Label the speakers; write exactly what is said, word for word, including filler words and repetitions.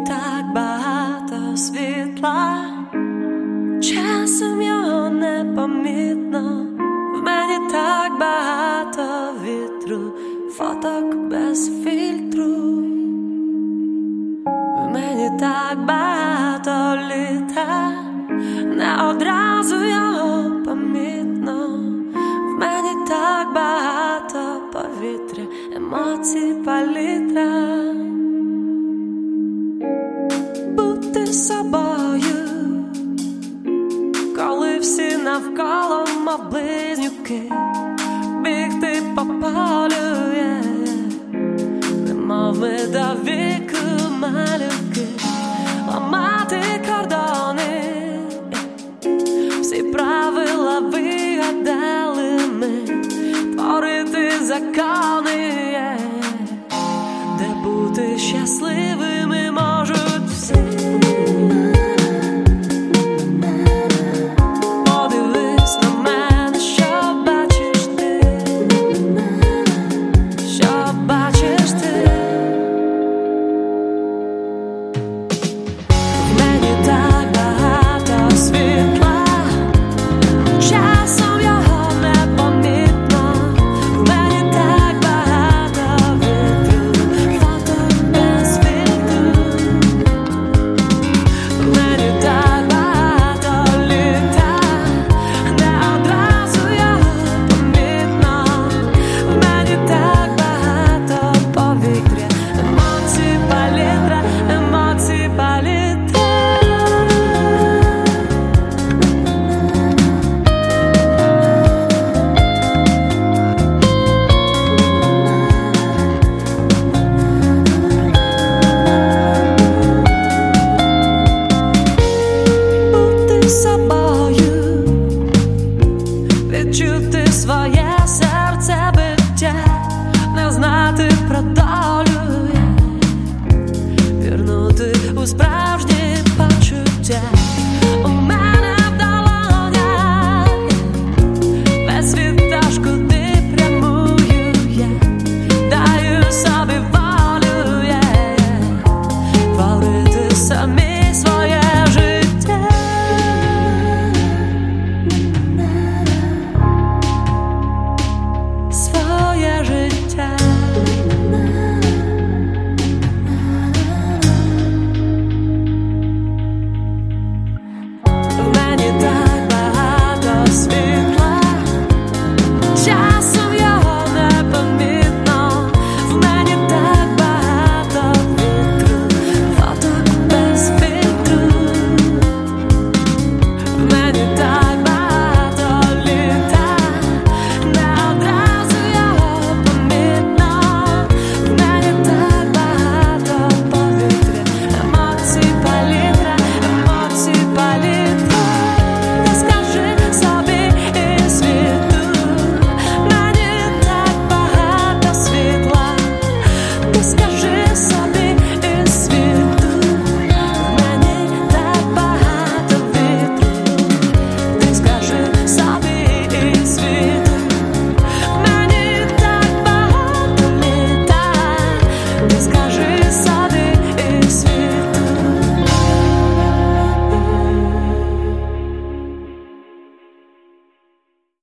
Speaker 1: так багато світла, часом його непомітно. В мені так багато вітру, фоток без фільтру. В мені так багато літа, не одразу його помітно. В мені так багато повітря, емоцій палітра. Бути собою, коли всі навколо, мов близнюки, бігти по полю, yeah, yeah. Немов ми до віку малюки, ламати кордони, yeah. Всі правила вигадали ми, творити закон.